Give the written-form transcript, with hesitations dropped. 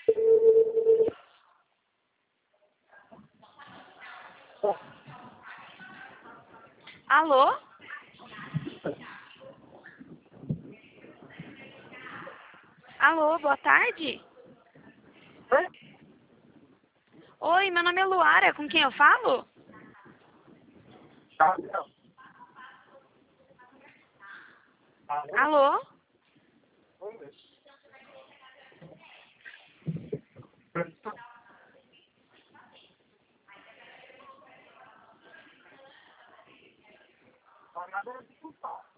Alô? Alô, boa tarde. Oi, meu nome é Luara, com quem eu falo? Alô? Nada de